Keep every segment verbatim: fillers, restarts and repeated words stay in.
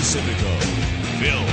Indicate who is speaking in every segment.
Speaker 1: Pacifico, Phil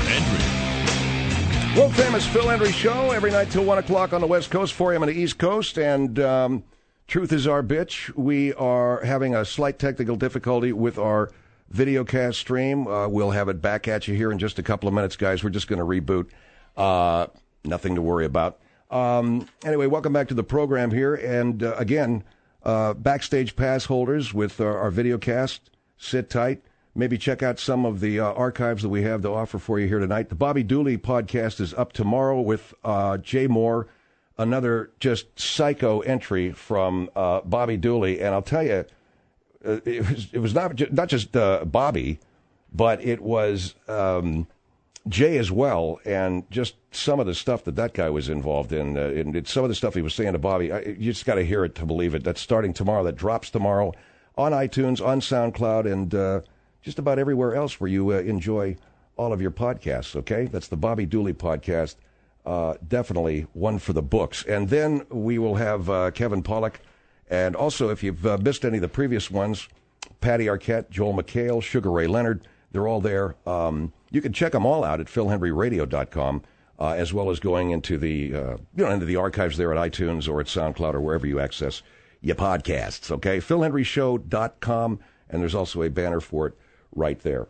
Speaker 1: Hendrie.
Speaker 2: World famous Phil Hendrie Show every night till one o'clock on the West Coast, four a.m. on the East Coast. And um, truth is our bitch. We are having a slight technical difficulty with our videocast stream. Uh, we'll have it back at you here in just a couple of minutes, guys. We're just going to reboot. Uh, nothing to worry about. Um, anyway, welcome back to the program here. And uh, again, uh, backstage pass holders with our, our videocast, sit tight. Maybe check out some of the uh, archives that we have to offer for you here tonight. The Bobby Dooley podcast is up tomorrow with uh, Jay Moore, another just psycho entry from uh, Bobby Dooley. And I'll tell you, uh, it was it was not ju- not just uh, Bobby, but it was um, Jay as well. And just some of the stuff that that guy was involved in, uh, and some of the stuff he was saying to Bobby, I, you just got to hear it to believe it. That's starting tomorrow. That drops tomorrow on iTunes, on SoundCloud, and uh, just about everywhere else where you uh, enjoy all of your podcasts, okay? That's the Bobby Dooley podcast. Uh, definitely one for the books. And then we will have uh, Kevin Pollak. And also, if you've uh, missed any of the previous ones, Patty Arquette, Joel McHale, Sugar Ray Leonard, they're all there. Um, you can check them all out at phil hendrie radio dot com, uh, as well as going into the, uh, you know, into the archives there at iTunes or at SoundCloud or wherever you access your podcasts, okay? phil hendrie show dot com, and there's also a banner for it right there.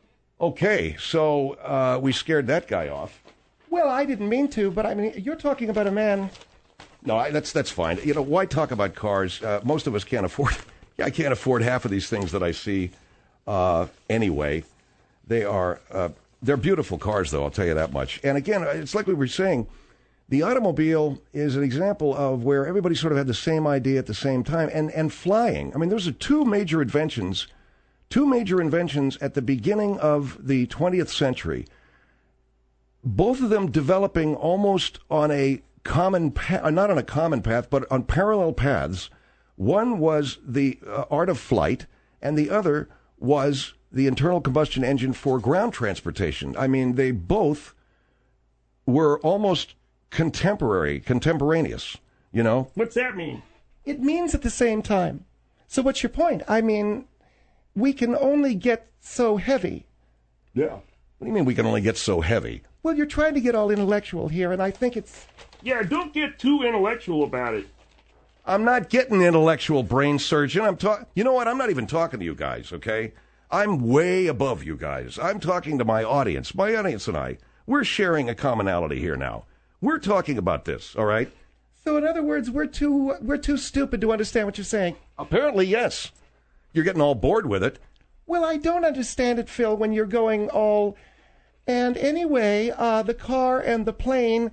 Speaker 2: Okay, so uh, we scared that guy off.
Speaker 3: Well, I didn't mean to, but I mean, you're talking about a man.
Speaker 2: No, I, that's that's fine. You know, why talk about cars? Uh, most of us can't afford. Yeah, I can't afford half of these things that I see. Uh, anyway, they are uh, they're beautiful cars, though. I'll tell you that much. And again, it's like we were saying. The automobile is an example of where everybody sort of had the same idea at the same time, and and flying. I mean, those are two major inventions. Two major inventions at the beginning of the twentieth century, both of them developing almost on a common path, not on a common path, but on parallel paths. One was the uh, art of flight, and the other was the internal combustion engine for ground transportation. I mean, they both were almost contemporary, contemporaneous, you know?
Speaker 4: What's that mean?
Speaker 3: It means at the same time. So what's your point? I mean, we can only get so heavy.
Speaker 2: Yeah. What do you mean we can only get so heavy?
Speaker 3: Well, you're trying to get all intellectual here, and I think it's...
Speaker 4: Yeah, don't get too intellectual about it.
Speaker 2: I'm not getting intellectual, brain surgeon. I'm talking... You know what? I'm not even talking to you guys, okay? I'm way above you guys. I'm talking to my audience. My audience and I, we're sharing a commonality here now. We're talking about this, all right?
Speaker 3: So in other words, we're too we're too stupid to understand what you're saying.
Speaker 2: Apparently, yes. You're getting all bored with it.
Speaker 3: Well, I don't understand it, Phil, when you're going all... And anyway, uh, the car and the plane,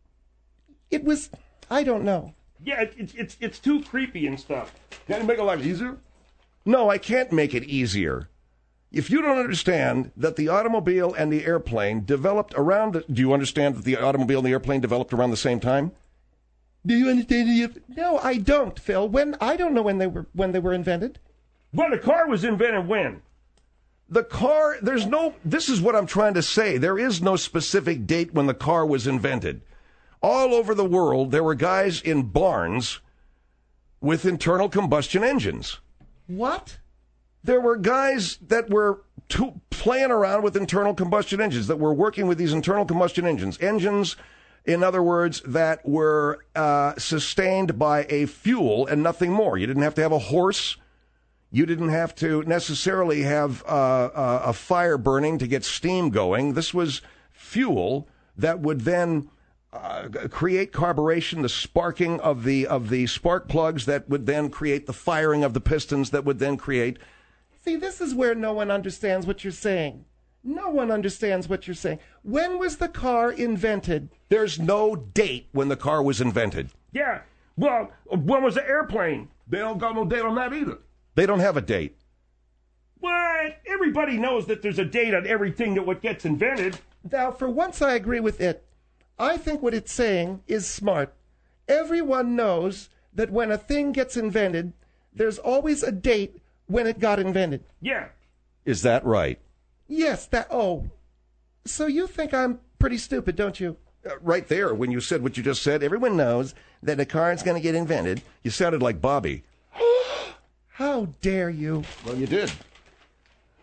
Speaker 3: it was... I don't know.
Speaker 4: Yeah, it, it's it's it's too creepy and stuff.
Speaker 2: Can't you make it a lot easier? No, I can't make it easier. If you don't understand that the automobile and the airplane developed around... The, do you understand that the automobile and the airplane developed around the same time?
Speaker 3: Do you understand the... No, I don't, Phil. When I don't know when they were when they were invented.
Speaker 4: Well, the car was invented when?
Speaker 2: The car, there's no, this is what I'm trying to say. There is no specific date when the car was invented. All over the world, there were guys in barns with internal combustion engines.
Speaker 3: What?
Speaker 2: There were guys that were to, playing around with internal combustion engines, that were working with these internal combustion engines. Engines, in other words, that were uh, sustained by a fuel and nothing more. You didn't have to have a horse. You didn't have to necessarily have uh, uh, a fire burning to get steam going. This was fuel that would then uh, create carburation, the sparking of the of the spark plugs that would then create the firing of the pistons that would then create.
Speaker 3: See, this is where no one understands what you're saying. No one understands what you're saying. When was the car invented?
Speaker 2: There's no date when the car was invented.
Speaker 4: Yeah. Well, when was the airplane?
Speaker 2: They don't got no date on that either. They don't have a date.
Speaker 4: What? Everybody knows that there's a date on everything that what gets invented.
Speaker 3: Now, for once I agree with it. I think what it's saying is smart. Everyone knows that when a thing gets invented, there's always a date when it got invented.
Speaker 4: Yeah.
Speaker 2: Is that right?
Speaker 3: Yes, that... Oh. So you think I'm pretty stupid, don't you?
Speaker 2: Uh, right there, when you said what you just said, everyone knows that a car is going to get invented. You sounded like Bobby.
Speaker 3: How dare you?
Speaker 2: Well, you did.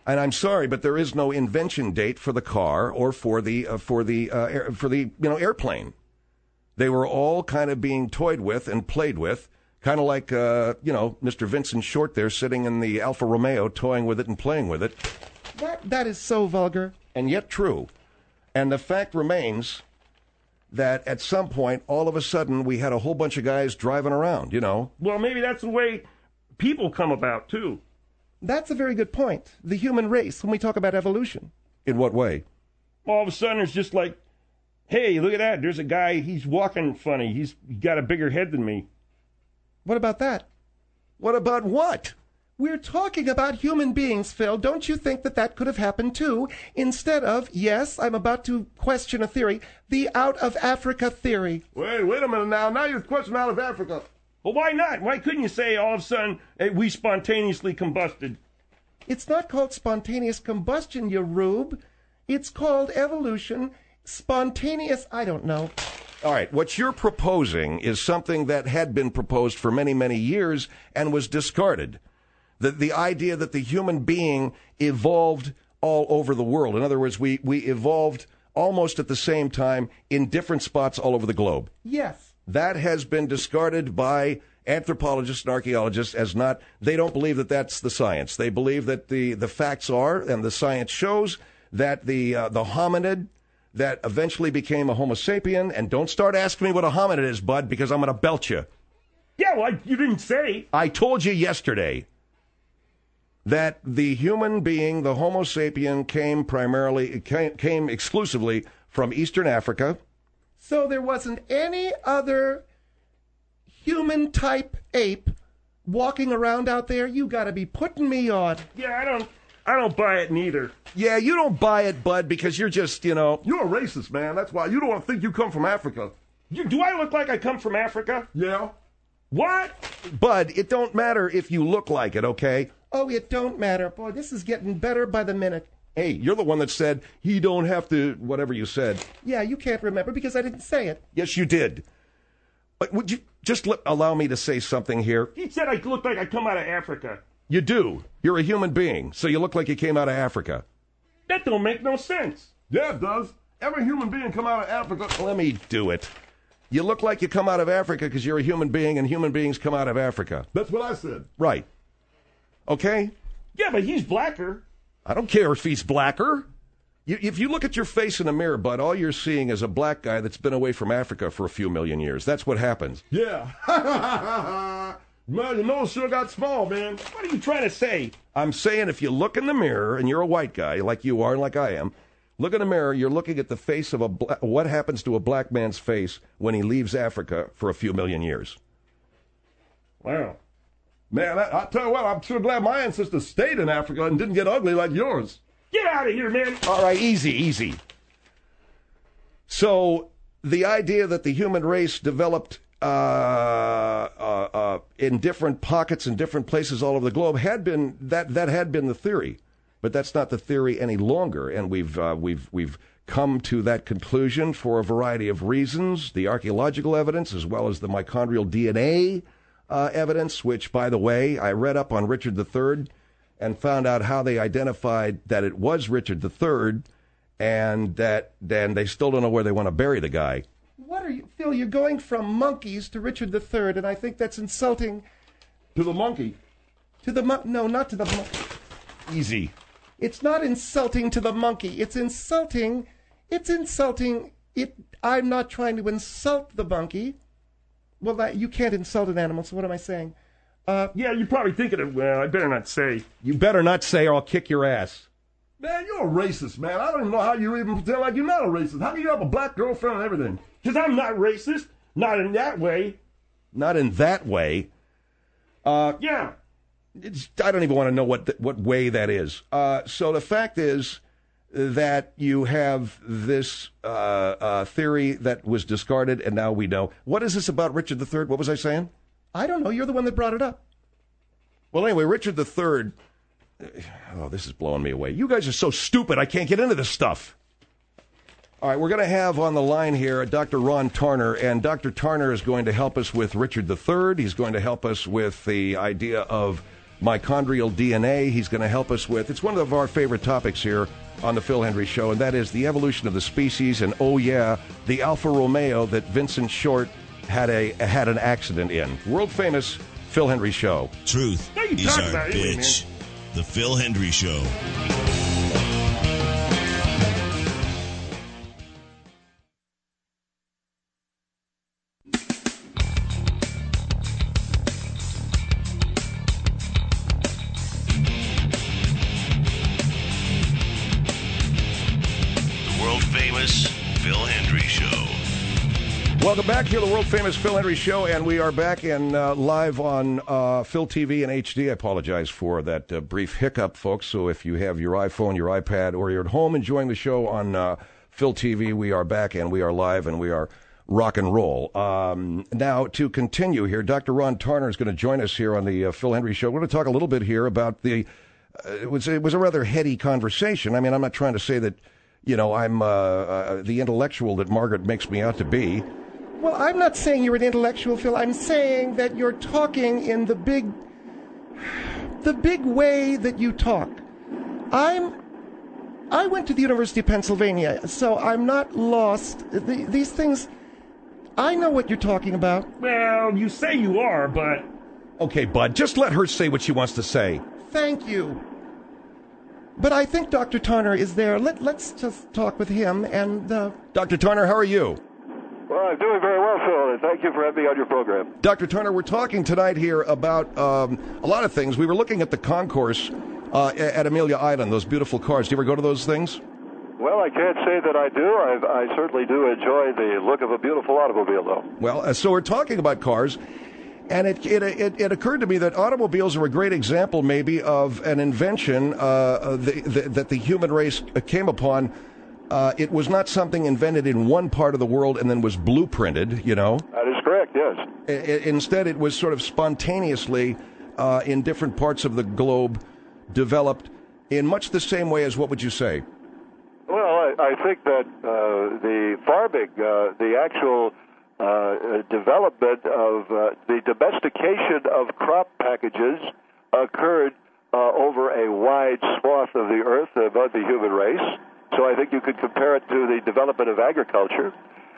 Speaker 2: And I'm sorry, but there is no invention date for the car or for the uh, for the uh, air, for the you know airplane. They were all kind of being toyed with and played with, kind of like uh, you know Mister Vincent Short there sitting in the Alfa Romeo, toying with it and playing with it.
Speaker 3: That that is so vulgar,
Speaker 2: and yet true. And the fact remains that at some point, all of a sudden, we had a whole bunch of guys driving around. You know.
Speaker 4: Well, maybe that's the way people come about too.
Speaker 3: That's a very good point. The human race, when we talk about evolution.
Speaker 2: In what way?
Speaker 4: All of a sudden, it's just like, hey, look at that. There's a guy, he's walking funny. He's got a bigger head than me.
Speaker 3: What about that?
Speaker 2: What about what?
Speaker 3: We're talking about human beings, Phil. Don't you think that that could have happened too? Instead of, yes, I'm about to question a theory, the out of Africa theory.
Speaker 4: Wait, wait a minute now. Now you're questioning out of Africa. Well, why not? Why couldn't you say all of a sudden hey, we spontaneously combusted?
Speaker 3: It's not called spontaneous combustion, you rube. It's called evolution. Spontaneous, I don't know.
Speaker 2: All right, what you're proposing is something that had been proposed for many, many years and was discarded. The, the idea that the human being evolved all over the world. In other words, we, we evolved almost at the same time in different spots all over the globe.
Speaker 3: Yes.
Speaker 2: That has been discarded by anthropologists and archaeologists as not, they don't believe that that's the science. They believe that the, the facts are, and the science shows, that the uh, the hominid that eventually became a Homo sapien, and don't start asking me what a hominid is, bud, because I'm going to belt you.
Speaker 4: Yeah, well, I, you didn't say.
Speaker 2: I told you yesterday that the human being, the Homo sapien, came primarily, came, came exclusively from Eastern Africa.
Speaker 3: So there wasn't any other human-type ape walking around out there? You got to be putting me on.
Speaker 4: Yeah, I don't, I don't buy it neither.
Speaker 2: Yeah, you don't buy it, bud, because you're just, you know...
Speaker 4: You're a racist, man. That's why you don't think you come from Africa. You, do I look like I come from Africa? Yeah. What?
Speaker 2: Bud, it don't matter if you look like it, okay?
Speaker 3: Oh, it don't matter. Boy, this is getting better by the minute.
Speaker 2: Hey, you're the one that said, he don't have to, whatever you said.
Speaker 3: Yeah, you can't remember because I didn't say it.
Speaker 2: Yes, you did. But would you just let, allow me to say something here?
Speaker 4: He said I look like I come out of Africa.
Speaker 2: You do. You're a human being, so you look like you came out of Africa.
Speaker 4: That don't make no sense. Yeah, it does. Every human being come out of Africa.
Speaker 2: Let me do it. You look like you come out of Africa because you're a human being, and human beings come out of Africa.
Speaker 4: That's what I said.
Speaker 2: Right. Okay?
Speaker 4: Yeah, but he's blacker.
Speaker 2: I don't care if he's blacker. You, if you look at your face in a mirror, bud, all you're seeing is a black guy that's been away from Africa for a few million years. That's what happens.
Speaker 4: Yeah. Man, your nose sure got small, man. What are you trying to say?
Speaker 2: I'm saying if you look in the mirror, and you're a white guy like you are and like I am, look in the mirror, you're looking at the face of a bla- what happens to a black man's face when he leaves Africa for a few million years.
Speaker 4: Wow. Man, I, I tell you what, I'm sure glad my ancestors stayed in Africa and didn't get ugly like yours. Get out of here, man.
Speaker 2: All right, easy, easy. So the idea that the human race developed uh, uh, uh, in different pockets in different places all over the globe had been that that had been the theory, but that's not the theory any longer, and we've uh, we've we've come to that conclusion for a variety of reasons: the archaeological evidence as well as the mitochondrial D N A uh, evidence. Which, by the way, I read up on Richard the Third and found out how they identified that it was Richard the Third, and that then they still don't know where they want to bury the guy.
Speaker 3: What are you, Phil? You're going from monkeys to Richard the Third, and I think that's insulting.
Speaker 4: To the monkey.
Speaker 3: To the mon- no, not to the monkey.
Speaker 2: Easy.
Speaker 3: It's not insulting to the monkey. It's insulting. It's insulting. It. I'm not trying to insult the monkey. Well, that, you can't insult an animal. So what am I saying? Uh,
Speaker 4: yeah, you're probably thinking of, well, I better not say.
Speaker 2: You better not say or I'll kick your ass.
Speaker 4: Man, you're a racist, man. I don't even know how you even pretend like you're not a racist. How can you have a black girlfriend and everything? Because I'm not racist. Not in that way.
Speaker 2: Not in that way. Uh,
Speaker 4: yeah.
Speaker 2: It's, I don't even want to know what the, what way that is. Uh, so the fact is that you have this uh, uh, theory that was discarded, and now we know. What is this about Richard the Third? What was I saying?
Speaker 3: I don't know. You're the one that brought it up.
Speaker 2: Well, anyway, Richard the Third. Oh, this is blowing me away. You guys are so stupid, I can't get into this stuff. All right, we're going to have on the line here Doctor Ron Tarner, and Doctor Tarner is going to help us with Richard the Third. He's going to help us with the idea of mitochondrial D N A he's going to help us with. It's one of our favorite topics here on the Phil Hendry Show, and that is the evolution of the species, and oh yeah, the Alfa Romeo that Vincent Short had a had an accident in. World famous Phil Hendry Show.
Speaker 1: Truth is our
Speaker 4: about anyway,
Speaker 1: bitch. The Phil Hendry Show.
Speaker 2: Welcome back to the world-famous Phil Hendry Show, and we are back in uh, live on uh, Phil T V and H D. I apologize for that uh, brief hiccup, folks. So if you have your iPhone, your iPad, or you're at home enjoying the show on uh, Phil T V, we are back, and we are live, and we are rock and roll. Um, now, to continue here, Doctor Ron Tarner is going to join us here on the uh, Phil Hendry Show. We're going to talk a little bit here about the... Uh, it was it was a rather heady conversation. I mean, I'm not trying to say that, you know, I'm uh, uh, the intellectual that Margaret makes me out to be.
Speaker 3: Well, I'm not saying you're an intellectual, Phil. I'm saying that you're talking in the big, the big way that you talk. I'm, I went to the University of Pennsylvania, so I'm not lost. The, these things, I know what you're talking about.
Speaker 4: Well, you say you are, but...
Speaker 2: Okay, Bud, just let her say what she wants to say.
Speaker 3: Thank you. But I think Doctor Tarner is there. Let, let's just talk with him and... Uh...
Speaker 2: Doctor Tarner, how are you?
Speaker 5: Well, I'm doing very well, Phil, and thank you for having me on your program.
Speaker 2: Doctor Tarner, we're talking tonight here about um, a lot of things. We were looking at the concourse uh, at Amelia Island, those beautiful cars. Do you ever go to those things?
Speaker 5: Well, I can't say that I do. I, I certainly do enjoy the look of a beautiful automobile, though.
Speaker 2: Well, uh, so we're talking about cars, and it, it it it occurred to me that automobiles are a great example, maybe, of an invention uh, the, the, that the human race came upon. Uh, it was not something invented in one part of the world and then was blueprinted, you know.
Speaker 5: That is correct, yes.
Speaker 2: I, instead, it was sort of spontaneously uh, in different parts of the globe developed in much the same way as, what would you say?
Speaker 5: Well, I, I think that uh, the farming, uh, the actual uh, development of uh, the domestication of crop packages occurred uh, over a wide swath of the earth among the human race. So I think you could compare it to the development of agriculture.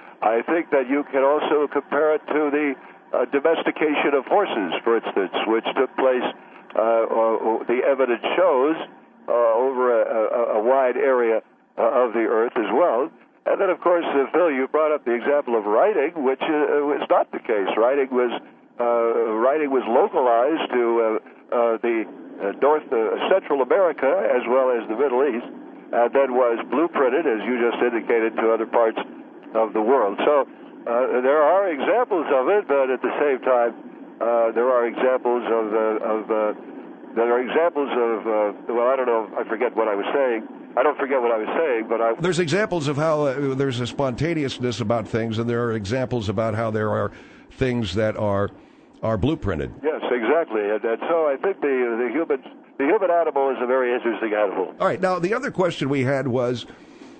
Speaker 5: I think that you can also compare it to the uh, domestication of horses, for instance, which took place, uh, or, or the evidence shows, uh, over a, a, a wide area uh, of the earth as well. And then, of course, uh, Phil, you brought up the example of writing, which uh, was not the case. Writing was uh, writing was localized to uh, uh, the uh, North uh, Central America as well as the Middle East, and then was blueprinted, as you just indicated, to other parts of the world. So uh, there are examples of it, but at the same time, uh, there are examples of, uh, of uh, there are examples of, uh, well, I don't know, I forget what I was saying. I don't forget what I was saying, but I...
Speaker 2: There's examples of how uh, there's a spontaneousness about things, and there are examples about how there are things that are are blueprinted.
Speaker 5: Yes, exactly. And, and so I think the, the human... The human animal is a very interesting animal.
Speaker 2: All right. Now, the other question we had was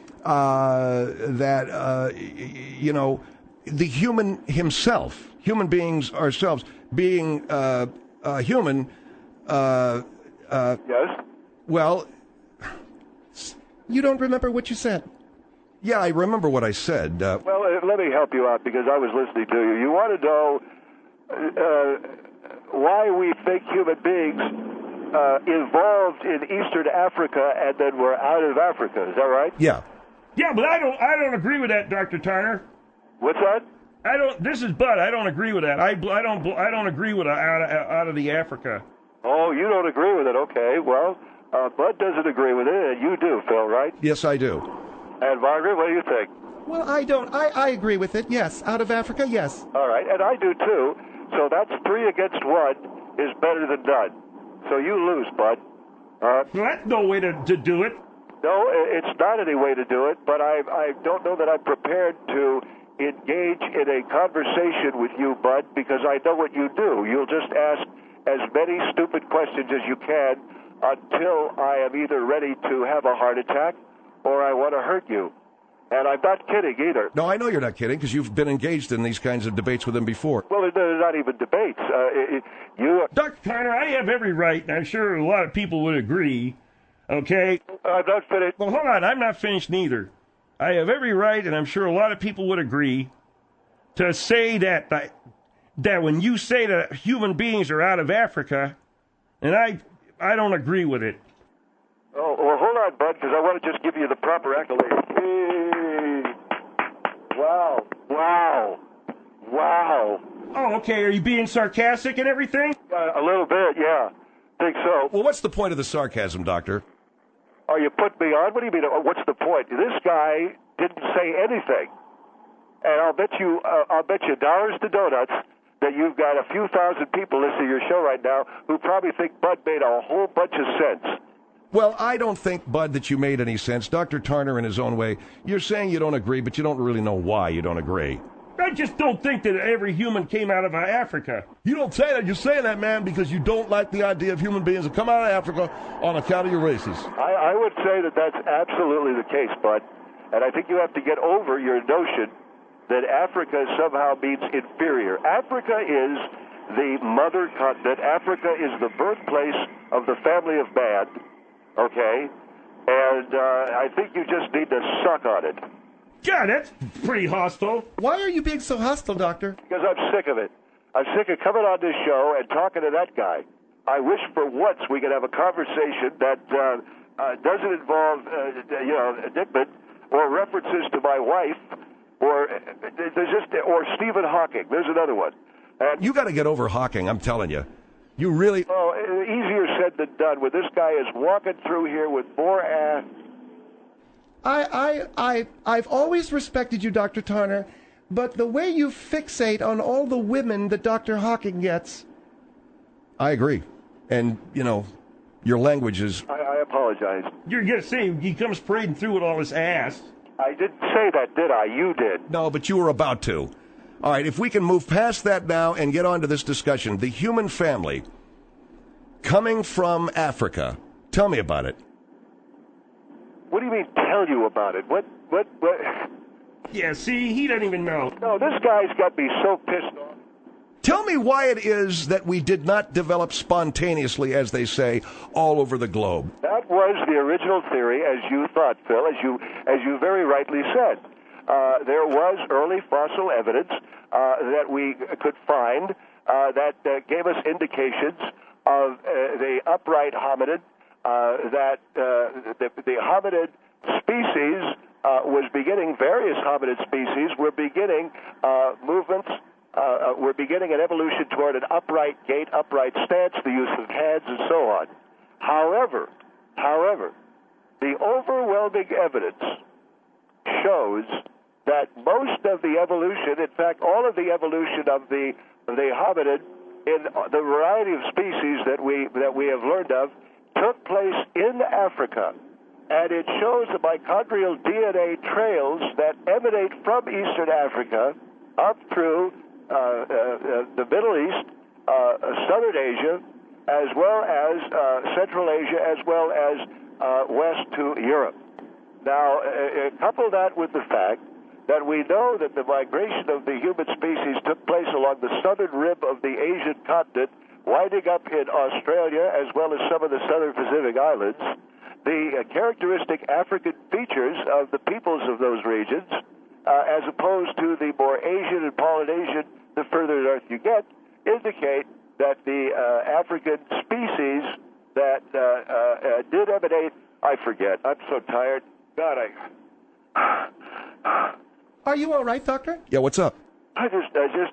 Speaker 2: uh, that, uh, you know, the human himself, human beings ourselves, being uh, uh, human. Uh, uh,
Speaker 5: yes?
Speaker 2: Well,
Speaker 3: You don't remember what you said?
Speaker 2: Yeah, I remember what I said. Uh,
Speaker 5: well, uh, let me help you out because I was listening to you. You want to know uh, why we think human beings Uh, evolved in Eastern Africa and then we're out of Africa. Is that right?
Speaker 2: Yeah.
Speaker 4: Yeah, but I don't. I don't agree with that, Doctor Turner.
Speaker 5: What's that?
Speaker 4: I don't. This is Bud. I don't agree with that. I, I don't. I don't agree with uh, out of, out of the Africa.
Speaker 5: Oh, you don't agree with it? Okay. Well, uh, Bud doesn't agree with it, and you do, Phil, right?
Speaker 2: Yes, I do.
Speaker 5: And Margaret, what do you think?
Speaker 3: Well, I don't. I, I agree with it. Yes, out of Africa. Yes.
Speaker 5: All right, and I do too. So that's three against one is better than none. So you lose, Bud. Uh,
Speaker 4: well, that's no way to, to do it.
Speaker 5: No, it's not any way to do it, but I, I don't know that I'm prepared to engage in a conversation with you, Bud, because I know what you do. You'll just ask as many stupid questions as you can until I am either ready to have a heart attack or I want to hurt you. And I'm not kidding either.
Speaker 2: No, I know you're not kidding because you've been engaged in these kinds of debates with him before.
Speaker 5: Well, they're not even debates. Uh, it, you,
Speaker 4: Doctor Turner, I have every right, and I'm sure a lot of people would agree, okay?
Speaker 5: I'm not finished.
Speaker 4: Well, hold on, I'm not finished neither. I have every right, and I'm sure a lot of people would agree, to say that that, that when you say that human beings are out of Africa, and I I don't agree with it.
Speaker 5: Oh, well, hold on, bud, because I want to just give you the proper accolade. Hey. Wow. Wow. Wow.
Speaker 4: Oh, okay, are you being sarcastic and everything?
Speaker 5: Uh, a little bit, yeah. Think so.
Speaker 2: Well, what's the point of the sarcasm, Doctor?
Speaker 5: Oh, you put me on? What do you mean? uh, What's the point? This guy didn't say anything. And I'll bet you, uh, I'll bet you dollars to donuts that you've got a few thousand people listening to your show right now who probably think Bud made a whole bunch of sense.
Speaker 2: Well, I don't think, Bud, that you made any sense. Doctor Turner, in his own way, you're saying you don't agree, but you don't really know why you don't agree.
Speaker 4: I just don't think that every human came out of Africa.
Speaker 6: You don't say that. You're saying that, man, because you don't like the idea of human beings that come out of Africa on account of your races.
Speaker 5: I, I would say that that's absolutely the case, Bud. And I think you have to get over your notion that Africa somehow means inferior. Africa is the mother continent. Africa is the birthplace of the family of man, okay? And uh, I think you just need to suck on it.
Speaker 4: God, that's pretty hostile.
Speaker 3: Why are you being so hostile, Doctor?
Speaker 5: Because I'm sick of it. I'm sick of coming on this show and talking to that guy. I wish for once we could have a conversation that uh, uh, doesn't involve, uh, you know, Dickman or references to my wife or uh, there's just or Stephen Hawking. There's another one. And,
Speaker 2: You got to get over Hawking, I'm telling you. You really...
Speaker 5: oh, easier said than done. When this guy is walking through here with more ass.
Speaker 3: I, I, I, I've always respected you, Doctor Turner, but the way you fixate on all the women that Doctor Hawking gets...
Speaker 2: I agree. And, you know, your language is...
Speaker 5: I, I apologize.
Speaker 4: You're going to say he comes parading through with all his ass.
Speaker 5: I didn't say that, did I? You did.
Speaker 2: No, but you were about to. All right, if we can move past that now and get on to this discussion. The human family coming from Africa. Tell me about it.
Speaker 5: What do you mean, tell you about it? What, what, what?
Speaker 4: Yeah, see, he doesn't even know.
Speaker 5: No, this guy's got me so pissed off.
Speaker 2: Tell me why it is that we did not develop spontaneously, as they say, all over the globe.
Speaker 5: That was the original theory, as you thought, Phil, as you, as you very rightly said. Uh, there was early fossil evidence uh, that we could find uh, that uh, gave us indications of uh, the upright hominid, uh, that uh, the, the hominid species uh, was beginning, various hominid species were beginning uh, movements, uh, were beginning an evolution toward an upright gait, upright stance, the use of hands, and so on. However, however, the overwhelming evidence shows that most of the evolution, in fact, all of the evolution of the of the hominid in the variety of species that we that we have learned of took place in Africa, and it shows the mitochondrial D N A trails that emanate from Eastern Africa up through uh, uh, the Middle East, uh, Southern Asia, as well as uh, Central Asia, as well as uh, west to Europe. Now, uh, couple that with the fact that we know that the migration of the human species took place along the southern rim of the Asian continent, winding up in Australia as well as some of the southern Pacific Islands. The uh, characteristic African features of the peoples of those regions, uh, as opposed to the more Asian and Polynesian, the further north you get, indicate that the uh, African species that uh, uh, uh, did emanate, I forget, I'm so tired. God, I...
Speaker 3: Are you all right, Doctor?
Speaker 2: Yeah, what's up?
Speaker 5: I just, I just,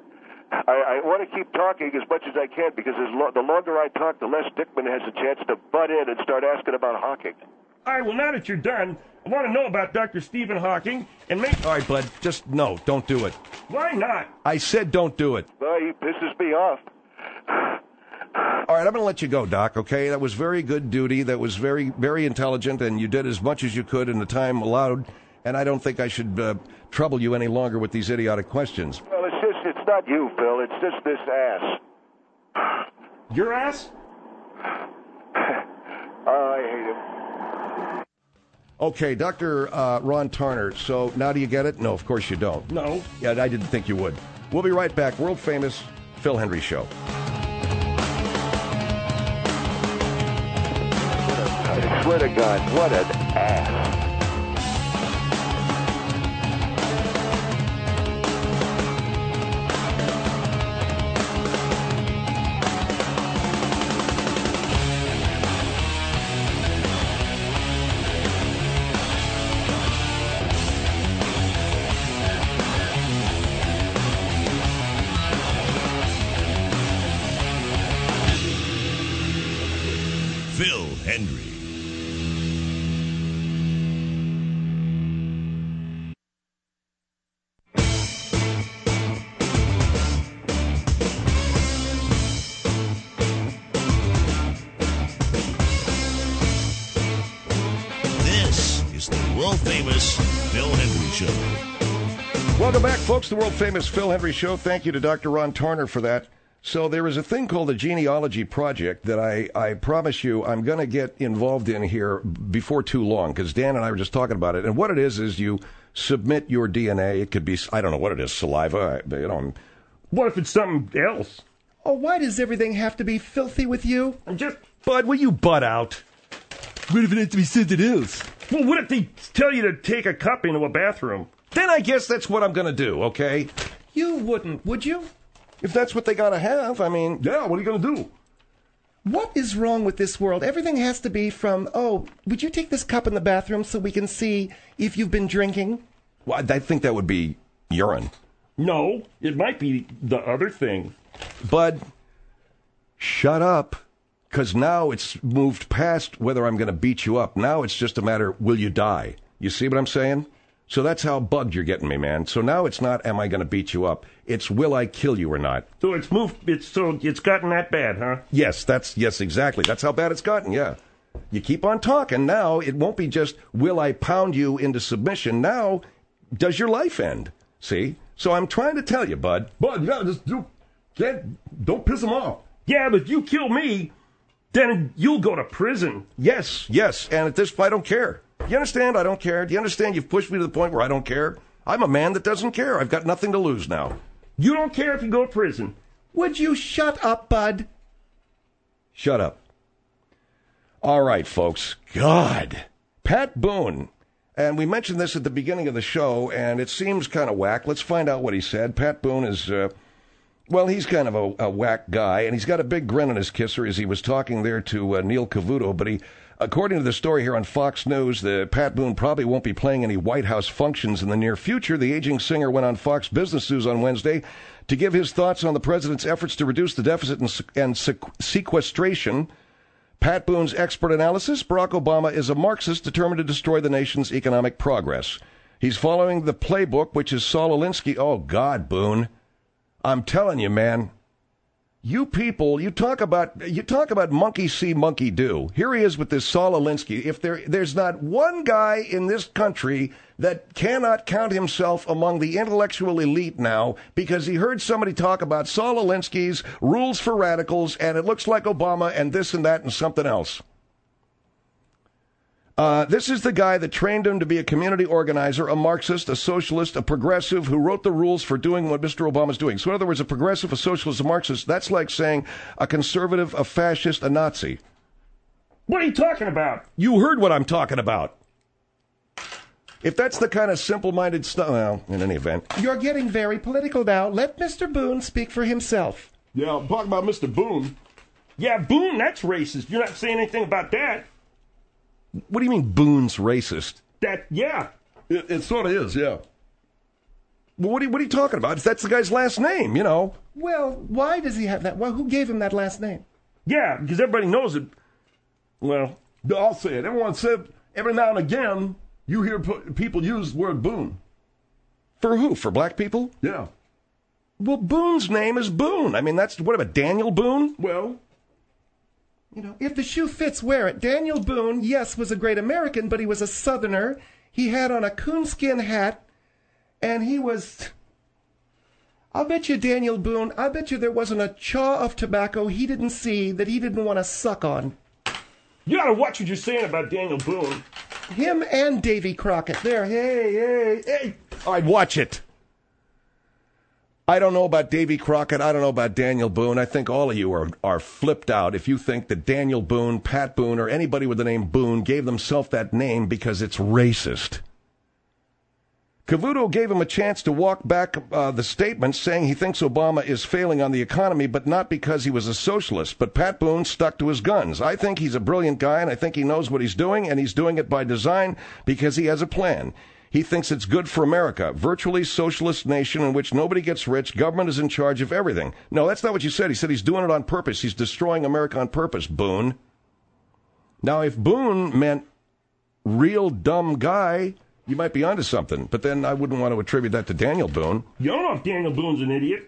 Speaker 5: I, I want to keep talking as much as I can because as lo- the longer I talk, the less Dickman has a chance to butt in and start asking about Hawking.
Speaker 4: All right, well, now that you're done, I want to know about Doctor Stephen Hawking and make...
Speaker 2: All right, Bud, just no, don't do it.
Speaker 4: Why not?
Speaker 2: I said don't do it.
Speaker 5: Well, he pisses me off.
Speaker 2: All right, I'm going to let you go, Doc, okay? That was very good duty. That was very, very intelligent, and you did as much as you could in the time allowed, and I don't think I should uh, trouble you any longer with these idiotic questions.
Speaker 5: Well, it's just, it's not you, Phil. It's just this ass.
Speaker 4: Your ass?
Speaker 5: Oh, I hate him.
Speaker 2: Okay, Doctor Uh, Ron Tarner. So now do you get it? No, of course you don't.
Speaker 4: No.
Speaker 2: Yeah, I didn't think you would. We'll be right back. World famous Phil Hendry Show.
Speaker 5: I swear to God, what an ass.
Speaker 1: Phil Hendry. This is the world-famous Phil Hendry Show.
Speaker 2: Welcome back, folks, the world-famous Phil Hendry Show. Thank you to Doctor Ron Tarner for that. So there is a thing called the Genealogy Project that I, I promise you I'm going to get involved in here before too long, because Dan and I were just talking about it. And what it is is you submit your D N A. It could be, I don't know what it is, saliva. I, you know.
Speaker 4: What if it's something else?
Speaker 3: Oh, why does everything have to be filthy with you?
Speaker 4: I'm just...
Speaker 2: Bud, will you butt out?
Speaker 6: What if it has to be something else?
Speaker 4: Well, what if they tell you to take a cup into a bathroom?
Speaker 2: Then I guess that's what I'm going to do, okay?
Speaker 3: You wouldn't, would you?
Speaker 2: If that's what they got to have, I mean...
Speaker 6: Yeah, what are you going to do?
Speaker 3: What is wrong with this world? Everything has to be from, oh, would you take this cup in the bathroom so we can see if you've been drinking?
Speaker 2: Well, I think that would be urine.
Speaker 4: No, it might be the other thing.
Speaker 2: Bud, shut up, because now it's moved past whether I'm going to beat you up. Now it's just a matter, will you die? You see what I'm saying? So that's how bugged you're getting me, man. So now it's not, am I going to beat you up? It's, will I kill you or not?
Speaker 4: So it's moved, it's so it's gotten that bad, huh?
Speaker 2: Yes, that's, yes, exactly. That's how bad it's gotten, yeah. You keep on talking. Now it won't be just, will I pound you into submission? Now, does your life end? See? So I'm trying to tell you, Bud.
Speaker 6: Bud, you gotta just do, can't, don't piss him off.
Speaker 4: Yeah, but if you kill me, then you'll go to prison.
Speaker 2: Yes, yes, and at this point, I don't care. You understand? I don't care. Do you understand? You've pushed me to the point where I don't care. I'm a man that doesn't care. I've got nothing to lose now.
Speaker 4: You don't care if you go to prison.
Speaker 3: Would you shut up, Bud?
Speaker 2: Shut up. All right, folks. God. Pat Boone. And we mentioned this at the beginning of the show, and it seems kind of whack. Let's find out what he said. Pat Boone is, uh, well, he's kind of a, a whack guy, and he's got a big grin on his kisser as he was talking there to uh, Neil Cavuto, but he... According to the story here on Fox News, the Pat Boone probably won't be playing any White House functions in the near future. The aging singer went on Fox Business News on Wednesday to give his thoughts on the president's efforts to reduce the deficit and, and sequestration. Pat Boone's expert analysis, Barack Obama is a Marxist determined to destroy the nation's economic progress. He's following the playbook, which is Saul Alinsky. Oh, God, Boone. I'm telling you, man. You people, you talk about you talk about monkey see, monkey do. Here he is with this Saul Alinsky. If there there's not one guy in this country that cannot count himself among the intellectual elite now because he heard somebody talk about Saul Alinsky's rules for radicals, and it looks like Obama and this and that and something else. Uh, this is the guy that trained him to be a community organizer, a Marxist, a socialist, a progressive who wrote the rules for doing what Mister Obama's doing. So in other words, a progressive, a socialist, a Marxist, that's like saying a conservative, a fascist, a Nazi.
Speaker 4: What are you talking about?
Speaker 2: You heard what I'm talking about. If that's the kind of simple-minded stuff, well, in any event.
Speaker 3: You're getting very political now. Let Mister Boone speak for himself.
Speaker 6: Yeah, I'm talking about Mister Boone.
Speaker 4: Yeah, Boone, that's racist. You're not saying anything about that.
Speaker 2: What do you mean Boone's racist?
Speaker 4: That, yeah.
Speaker 6: It, it sort of is, yeah.
Speaker 2: Well, what are, you, what are you talking about? That's the guy's last name, you know.
Speaker 3: Well, why does he have that? Well, who gave him that last name?
Speaker 4: Yeah, because everybody knows it. Well,
Speaker 6: I'll say it. Everyone said every now and again you hear p- people use the word Boone.
Speaker 2: For who? For black people?
Speaker 6: Yeah.
Speaker 2: Well, Boone's name is Boone. I mean, that's, what about Daniel Boone?
Speaker 6: Well...
Speaker 3: You know, if the shoe fits, wear it. Daniel Boone, yes, was a great American, but he was a Southerner. He had on a coonskin hat, and he was... I'll bet you Daniel Boone, I bet you there wasn't a chaw of tobacco he didn't see that he didn't want to suck on.
Speaker 4: You gotta watch what you're saying about Daniel Boone.
Speaker 3: Him and Davy Crockett. There, hey, hey, hey.
Speaker 2: All right, watch it. I don't know about Davy Crockett. I don't know about Daniel Boone. I think all of you are, are flipped out if you think that Daniel Boone, Pat Boone, or anybody with the name Boone gave themselves that name because it's racist. Cavuto gave him a chance to walk back uh, the statement saying he thinks Obama is failing on the economy, but not because he was a socialist. But Pat Boone stuck to his guns. I think he's a brilliant guy, and I think he knows what he's doing, and he's doing it by design because he has a plan. He thinks it's good for America, virtually socialist nation in which nobody gets rich, government is in charge of everything. No, that's not what you said. He said he's doing it on purpose. He's destroying America on purpose, Boone. Now, if Boone meant real dumb guy, you might be onto something, but then I wouldn't want to attribute that to Daniel Boone.
Speaker 4: You don't know if Daniel Boone's an idiot.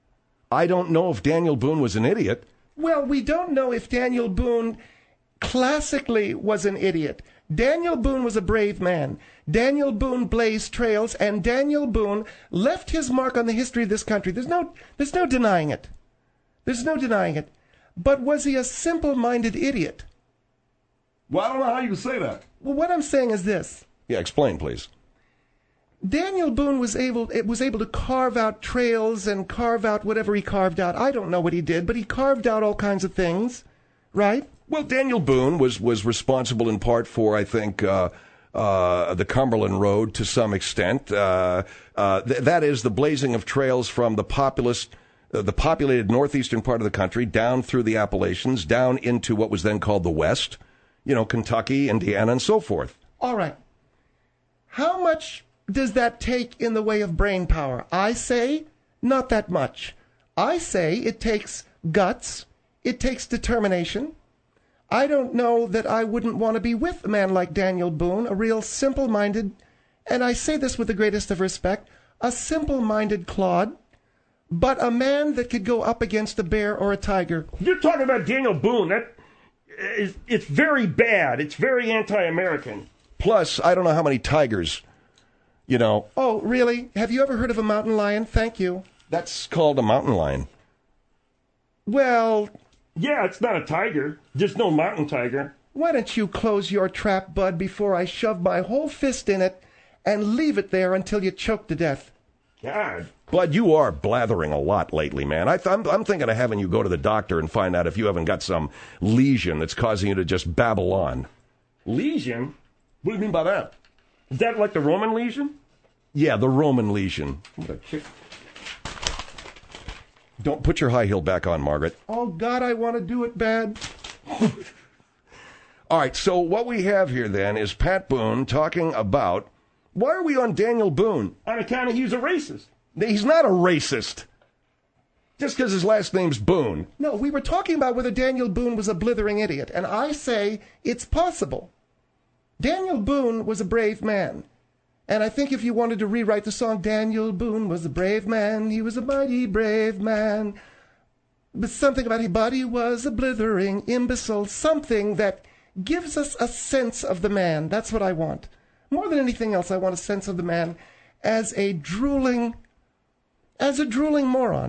Speaker 2: I don't know if Daniel Boone was an idiot.
Speaker 3: Well, we don't know if Daniel Boone classically was an idiot. Daniel Boone was a brave man. Daniel Boone blazed trails, and Daniel Boone left his mark on the history of this country. There's no, there's no denying it. There's no denying it. But was he a simple-minded idiot?
Speaker 6: Well, I don't know how you say that.
Speaker 3: Well, what I'm saying is this.
Speaker 2: Yeah, explain, please.
Speaker 3: Daniel Boone was able it was able to carve out trails and carve out whatever he carved out. I don't know what he did, but he carved out all kinds of things, right?
Speaker 2: Well, Daniel Boone was, was responsible in part for, I think, uh, uh, the Cumberland Road to some extent. Uh, uh, th- that is the blazing of trails from the populous, uh, the populated northeastern part of the country down through the Appalachians, down into what was then called the West, you know, Kentucky, Indiana, and so forth.
Speaker 3: All right. How much does that take in the way of brain power? I say not that much. I say it takes guts. It takes determination. I don't know that I wouldn't want to be with a man like Daniel Boone, a real simple-minded, and I say this with the greatest of respect, a simple-minded clod, but a man that could go up against a bear or a tiger.
Speaker 4: You're talking about Daniel Boone. That is, it's very bad. It's very anti-American.
Speaker 2: Plus, I don't know how many tigers, you know.
Speaker 3: Oh, really? Have you ever heard of a mountain lion? Thank you.
Speaker 2: That's called a mountain lion.
Speaker 3: Well,
Speaker 4: yeah, it's not a tiger. Just no mountain tiger.
Speaker 3: Why don't you close your trap, Bud, before I shove my whole fist in it and leave it there until you choke to death?
Speaker 4: God.
Speaker 2: Bud, you are blathering a lot lately, man. I th- I'm, I'm thinking of having you go to the doctor and find out if you haven't got some lesion that's causing you to just babble on.
Speaker 4: Lesion?
Speaker 6: What do you mean by that?
Speaker 4: Is that like the Roman lesion?
Speaker 2: Yeah, the Roman lesion. Don't put your high heel back on, Margaret.
Speaker 3: Oh, God, I want to do it bad.
Speaker 2: All right, so what we have here then is Pat Boone talking about, why are we on Daniel Boone?
Speaker 4: On account of he's a racist.
Speaker 2: He's not a racist. Just because his last name's Boone.
Speaker 3: No, we were talking about whether Daniel Boone was a blithering idiot, and I say it's possible. Daniel Boone was a brave man. And I think if you wanted to rewrite the song, Daniel Boone was a brave man, he was a mighty brave man. But something about him, but he was a blithering imbecile, something that gives us a sense of the man. That's what I want. More than anything else, I want a sense of the man as a drooling, as a drooling moron.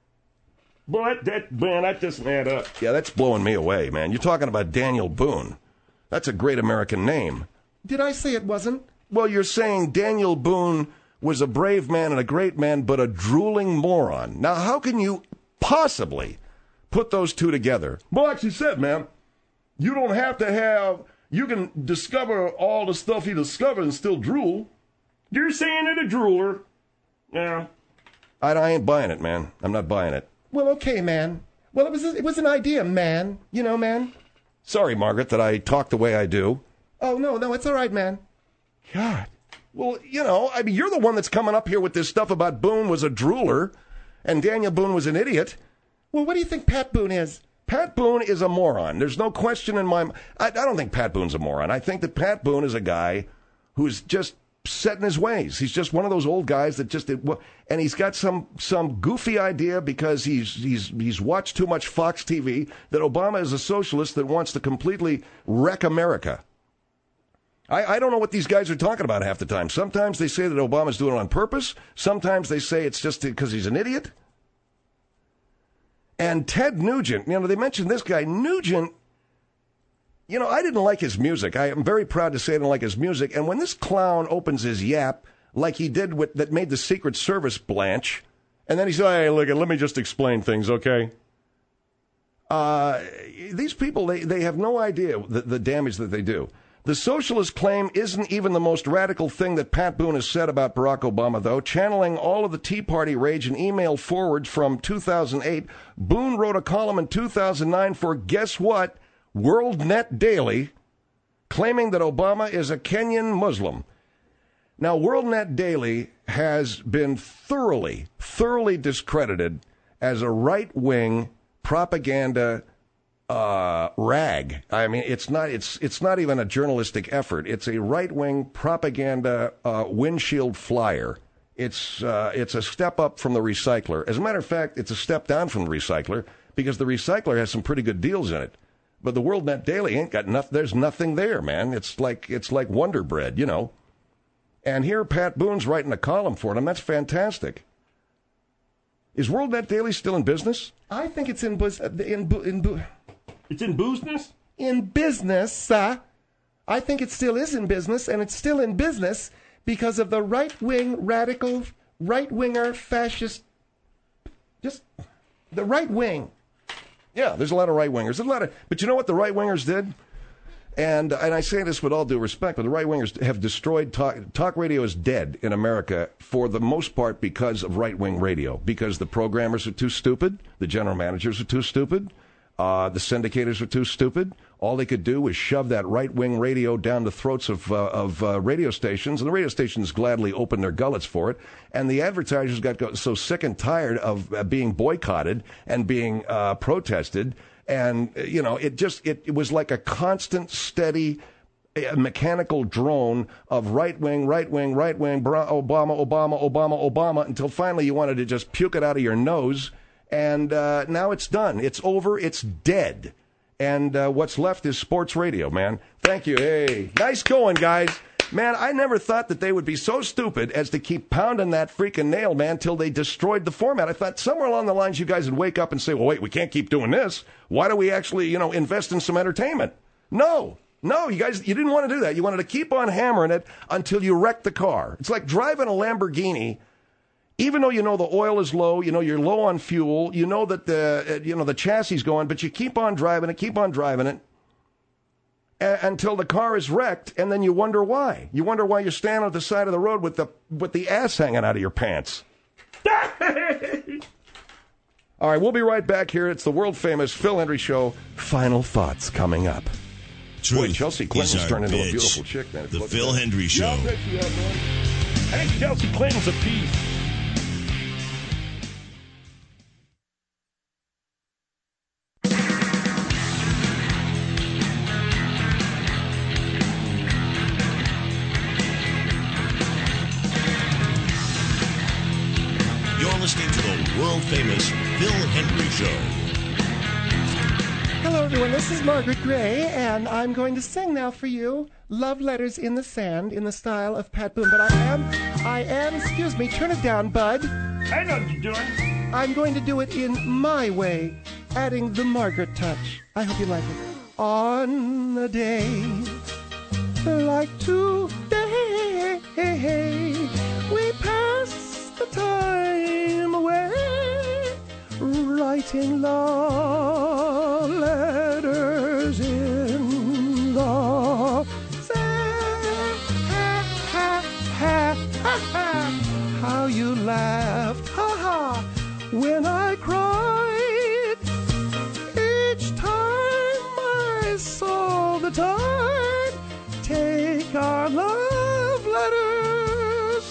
Speaker 4: Boy, that, that, man, that doesn't add up.
Speaker 2: Yeah, that's blowing me away, man. You're talking about Daniel Boone. That's a great American name.
Speaker 3: Did I say it wasn't?
Speaker 2: Well, you're saying Daniel Boone was a brave man and a great man, but a drooling moron. Now, how can you possibly put those two together?
Speaker 6: Well, like you said, man, you don't have to have, you can discover all the stuff he discovered and still drool.
Speaker 4: You're saying it a drooler. Yeah.
Speaker 2: I, I ain't buying it, man. I'm not buying it.
Speaker 3: Well, okay, man. Well, it was it was an idea, man. You know, man.
Speaker 2: Sorry, Margaret, that I talk the way I do.
Speaker 3: Oh, no, no, it's all right, man.
Speaker 2: God. Well, you know, I mean, you're the one that's coming up here with this stuff about Boone was a drooler and Daniel Boone was an idiot.
Speaker 3: Well, what do you think Pat Boone is?
Speaker 2: Pat Boone is a moron. There's no question in my mind. I, I don't think Pat Boone's a moron. I think that Pat Boone is a guy who's just set in his ways. He's just one of those old guys that just, and he's got some some goofy idea because he's he's he's watched too much Fox T V that Obama is a socialist that wants to completely wreck America. I, I don't know what these guys are talking about half the time. Sometimes they say that Obama's doing it on purpose. Sometimes they say it's just because he's an idiot. And Ted Nugent, you know, they mentioned this guy. Nugent You know, I didn't like his music. I am very proud to say I didn't like his music. And when this clown opens his yap, like he did with that made the Secret Service blanch, and then he said, hey, look, let me just explain things, okay? Uh, these people, they, they have no idea the, the damage that they do. The socialist claim isn't even the most radical thing that Pat Boone has said about Barack Obama, though. Channeling all of the Tea Party rage in email forwards from two thousand eight, Boone wrote a column in two thousand nine for, guess what, WorldNet Daily, claiming that Obama is a Kenyan Muslim. Now, WorldNet Daily has been thoroughly, thoroughly discredited as a right-wing propaganda uh, rag. I mean, it's not, it's, it's not even a journalistic effort. It's a right-wing propaganda uh, windshield flyer. It's, uh, it's a step up from the recycler. As a matter of fact, it's a step down from the recycler because the recycler has some pretty good deals in it. But the WorldNet Daily ain't got nothing. There's nothing there, man. It's like, it's like Wonder Bread, you know. And here Pat Boone's writing a column for them. That's fantastic. Is WorldNet Daily still in business?
Speaker 3: I think it's in bus- in bu- in bu-
Speaker 4: It's in business?
Speaker 3: in business. Uh, I think it still is in business, and it's still in business because of the right-wing, radical, right-winger, fascist, just the right wing.
Speaker 2: Yeah, there's a lot of right-wingers. There's a lot of, but you know what the right-wingers did? And and I say this with all due respect, but the right-wingers have destroyed talk. Talk radio is dead in America for the most part because of right-wing radio, because the programmers are too stupid, the general managers are too stupid, uh, the syndicators are too stupid. All they could do was shove that right-wing radio down the throats of uh, of uh, radio stations, and the radio stations gladly opened their gullets for it. And the advertisers got so sick and tired of uh, being boycotted and being uh, protested. And, you know, it just, it, it was like a constant, steady, uh, mechanical drone of right-wing, right-wing, right-wing, Obama, Obama, Obama, Obama, until finally you wanted to just puke it out of your nose. And uh, now it's done. It's over. It's dead. And uh, what's left is sports radio, man. Thank you. Hey, nice going, guys. Man, I never thought that they would be so stupid as to keep pounding that freaking nail, man, till they destroyed the format. I thought somewhere along the lines you guys would wake up and say, well, wait, we can't keep doing this. Why do we actually, you know, invest in some entertainment? No, no, you guys, you didn't want to do that. You wanted to keep on hammering it until you wrecked the car. It's like driving a Lamborghini. Even though you know the oil is low, you know you're low on fuel, you know that the, you know, the chassis is going, but you keep on driving it, keep on driving it. Until the car is wrecked, and then you wonder why. You wonder why you're standing at the side of the road with the with the ass hanging out of your pants. All right, we'll be right back here. It's the world-famous Phil Hendry Show. Final thoughts coming up.
Speaker 1: Truth
Speaker 2: Boy, Chelsea Clinton's turned into a
Speaker 1: bitch.
Speaker 2: beautiful chick, man.
Speaker 1: The Phil Hendry Show.
Speaker 4: I think Chelsea Clinton's a piece.
Speaker 1: Listening to the world-famous Phil Hendry Show.
Speaker 3: Hello, everyone. This is Margaret Gray, and I'm going to sing now for you Love Letters in the Sand in the style of Pat Boone. But I am, I am, excuse me, turn it down, bud.
Speaker 4: I know what you're doing.
Speaker 3: I'm going to do it in my way, adding the Margaret touch. I hope you like it. On a day like today, we pass the time away, writing love letters in the sand. How you laughed, ha ha, when I cried. Each time I saw the tide take our love letters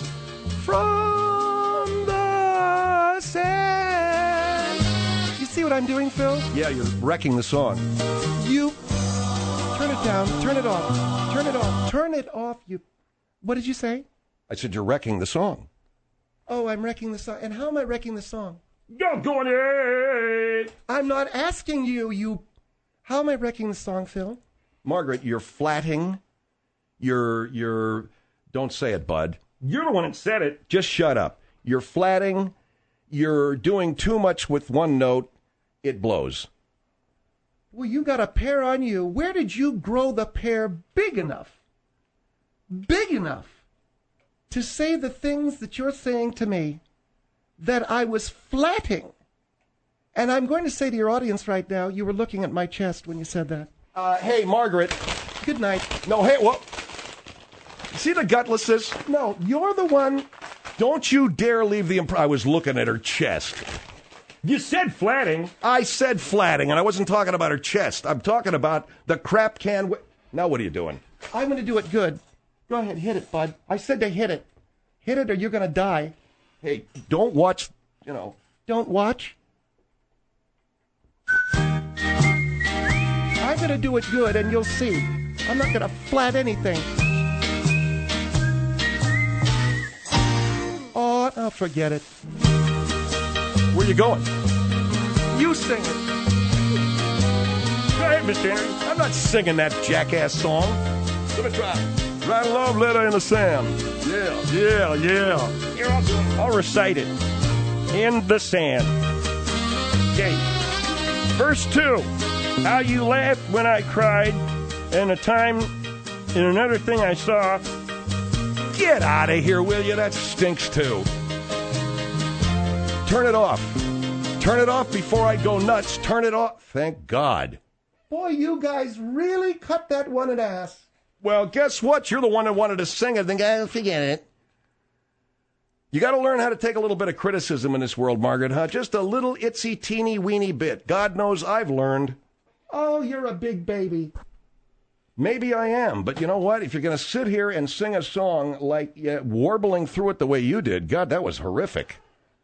Speaker 3: from the sand. You see what I'm doing, Phil?
Speaker 2: Yeah, you're wrecking the song.
Speaker 3: You turn it down, turn it off, turn it off, turn it off. You, what did you say?
Speaker 2: I said you're wrecking the song.
Speaker 3: Oh, I'm wrecking the song. And how am I wrecking the song?
Speaker 4: You're going it.
Speaker 3: I'm not asking you. You, how am I wrecking the song, Phil?
Speaker 2: Margaret, you're flatting. You're you're. Don't say it, bud.
Speaker 4: You're the one that said it.
Speaker 2: Just shut up. You're flatting. You're doing too much with one note. It blows.
Speaker 3: Well, you got a pear on you. Where did you grow the pear big enough, big enough to say the things that you're saying to me that I was flatting? And I'm going to say to your audience right now, you were looking at my chest when you said that.
Speaker 2: Uh, hey, Margaret.
Speaker 3: Good night.
Speaker 2: No, hey, what? See the gutlessness?
Speaker 3: No, you're the one.
Speaker 2: Don't you dare leave the imp- I was looking at her chest.
Speaker 4: You said flatting.
Speaker 2: I said flatting, and I wasn't talking about her chest. I'm talking about the crap can. W- now what are you doing?
Speaker 3: I'm going to do it good. Go ahead, hit it, bud. I said to hit it. Hit it or you're going to die.
Speaker 2: Hey, don't watch, you know.
Speaker 3: Don't watch. I'm going to do it good, and you'll see. I'm not going to flat anything. Oh, oh, forget it.
Speaker 2: Where you going?
Speaker 3: You sing it.
Speaker 4: Go ahead, Mister Henry.
Speaker 2: I'm not singing that jackass song.
Speaker 6: Let me try. Write a love letter in the sand. Yeah, yeah, yeah.
Speaker 4: Here, I'll do it. I'll recite it. In the sand. Okay. Verse two. How you laughed when I cried, and a time, and another thing I saw.
Speaker 2: Get out of here, will you? That stinks too. Turn it off. Turn it off before I go nuts. Turn it off. Thank God.
Speaker 3: Boy, you guys really cut that one an ass.
Speaker 2: Well, guess what? You're the one that wanted to sing it. Then I'll forget it. You got to learn how to take a little bit of criticism in this world, Margaret, huh? Just a little itsy teeny weeny bit. God knows I've learned.
Speaker 3: Oh, you're a big baby.
Speaker 2: Maybe I am, but you know what? If you're going to sit here and sing a song like uh, warbling through it the way you did, God, that was horrific.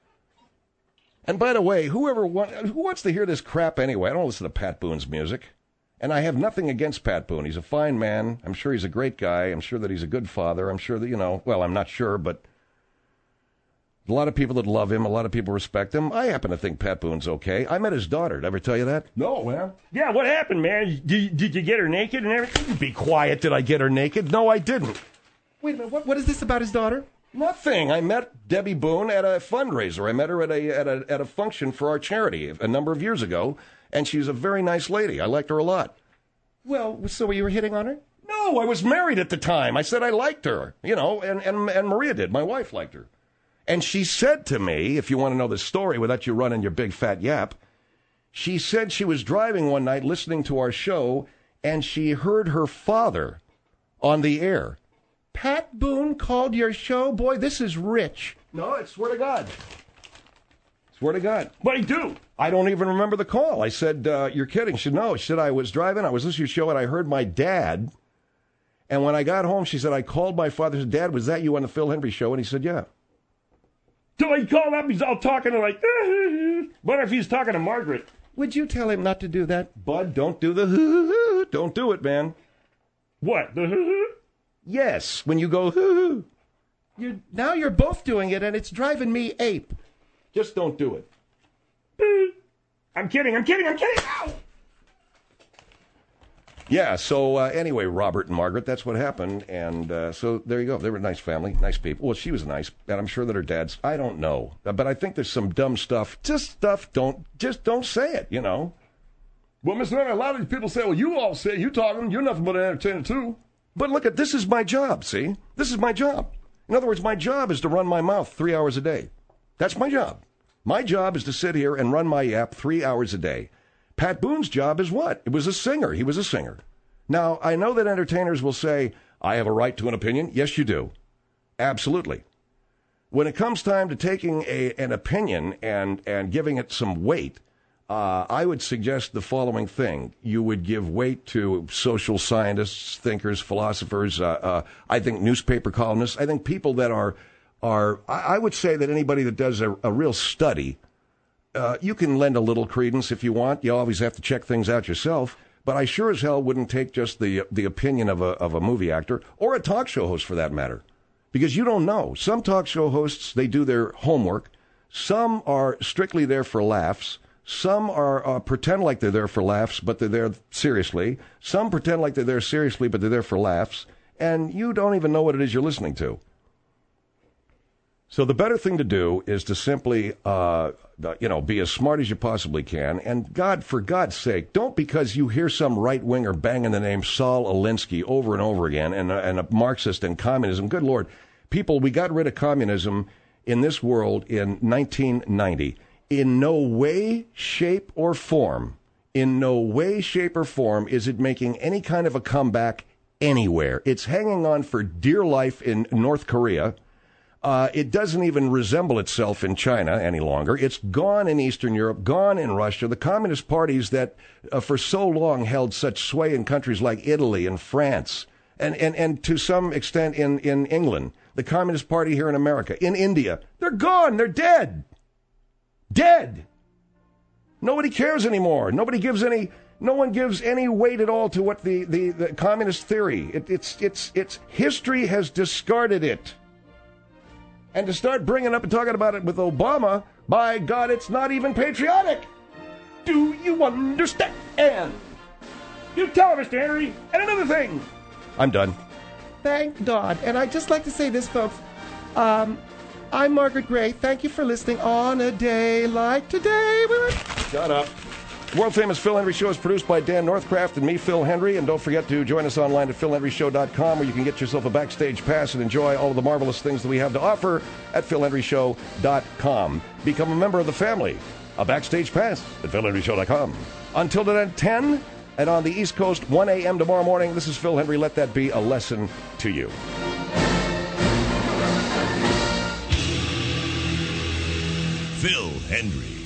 Speaker 2: And by the way, whoever want, who wants to hear this crap anyway? I don't listen to Pat Boone's music. And I have nothing against Pat Boone. He's a fine man. I'm sure he's a great guy. I'm sure that he's a good father. I'm sure that, you know, well, I'm not sure, but a lot of people that love him, a lot of people respect him. I happen to think Pat Boone's okay. I met his daughter. Did I ever tell you that?
Speaker 6: No, man.
Speaker 4: Yeah, what happened, man? Did, did you get her naked and everything?
Speaker 2: Be quiet. Did I get her naked? No, I didn't.
Speaker 3: Wait a minute, what, what is this about his daughter?
Speaker 2: Nothing. I met Debbie Boone at a fundraiser. I met her at a at a at a function for our charity a number of years ago, and she's a very nice lady. I liked her a lot.
Speaker 3: Well, so you were hitting on her?
Speaker 2: No, I was married at the time. I said I liked her, you know, and, and, and Maria did. My wife liked her. And she said to me, if you want to know the story without you running your big fat yap, she said she was driving one night listening to our show, and she heard her father on the air.
Speaker 3: Pat Boone called your show? Boy, this is rich.
Speaker 2: No, I swear to God. Swear to God.
Speaker 4: What do you do?
Speaker 2: I don't even remember the call. I said, uh, you're kidding. She said, no. She said, I was driving. I was listening to your show, and I heard my dad. And when I got home, she said, I called my father. She said, Dad, was that you on the Phil Hendry show? And he said, yeah.
Speaker 4: So he called up, he's all talking to like, what if he's talking to Margaret?
Speaker 3: Would you tell him not to do that?
Speaker 2: Bud, don't do the hoo-hoo. Don't do it, man.
Speaker 4: What, the hoo-hoo?
Speaker 2: Yes, when you go hoo-hoo.
Speaker 3: You're, now you're both doing it, and it's driving me ape.
Speaker 2: Just don't do it.
Speaker 4: I'm kidding, I'm kidding, I'm kidding. Ow!
Speaker 2: Yeah, so uh, anyway, Robert and Margaret, that's what happened. And uh, so there you go. They were a nice family, nice people. Well, she was nice, and I'm sure that her dad's, I don't know. But I think there's some dumb stuff. Just stuff, don't, just don't say it, you know.
Speaker 6: Well, Mister Leonard, a lot of these people say, well, you all say, you talking, you're nothing but an entertainer, too.
Speaker 2: But look, at this is my job, see? This is my job. In other words, my job is to run my mouth three hours a day. That's my job. My job is to sit here and run my yap three hours a day. Pat Boone's job is what? It was a singer. He was a singer. Now, I know that entertainers will say, I have a right to an opinion. Yes, you do. Absolutely. When it comes time to taking a, an opinion and, and giving it some weight, uh, I would suggest the following thing. You would give weight to social scientists, thinkers, philosophers, uh, uh, I think newspaper columnists. I think people that are, are I, I would say that anybody that does a, a real study, uh, you can lend a little credence if you want. You always have to check things out yourself. But I sure as hell wouldn't take just the the opinion of a of a movie actor or a talk show host for that matter, because you don't know. Some talk show hosts, they do their homework. Some are strictly there for laughs. Some are uh, pretend like they're there for laughs, but they're there seriously. Some pretend like they're there seriously, but they're there for laughs. And you don't even know what it is you're listening to. So the better thing to do is to simply, uh, you know, be as smart as you possibly can. And God, for God's sake, don't because you hear some right-winger banging the name Saul Alinsky over and over again and, and a Marxist and communism. Good Lord. People, we got rid of communism in this world in nineteen ninety. In no way, shape, or form, in no way, shape, or form is it making any kind of a comeback anywhere. It's hanging on for dear life in North Korea. Uh, it doesn't even resemble itself in China any longer. It's gone in Eastern Europe, gone in Russia. The communist parties that uh, for so long held such sway in countries like Italy and France, and, and, and to some extent in, in England, the Communist Party here in America, in India, they're gone. They're dead. Dead. Nobody cares anymore. Nobody gives any, no one gives any weight at all to what the, the, the communist theory. It, it's, it's, it's, history has discarded it. And to start bringing up and talking about it with Obama, by God, it's not even patriotic. Do you understand?
Speaker 4: You tell her, Mister Henry. And another thing.
Speaker 2: I'm done.
Speaker 3: Thank God. And I'd just like to say this, folks. Um, I'm Margaret Gray. Thank you for listening on a day like today.
Speaker 2: Shut up. World famous Phil Henry Show is produced by Dan Northcraft and me, Phil Henry. And don't forget to join us online at phil henry show dot com, where you can get yourself a backstage pass and enjoy all of the marvelous things that we have to offer at phil henry show dot com. Become a member of the family. A backstage pass at phil henry show dot com. Until then, at ten, and on the East Coast, one a.m. tomorrow morning, this is Phil Henry. Let that be a lesson to you.
Speaker 1: Phil Henry.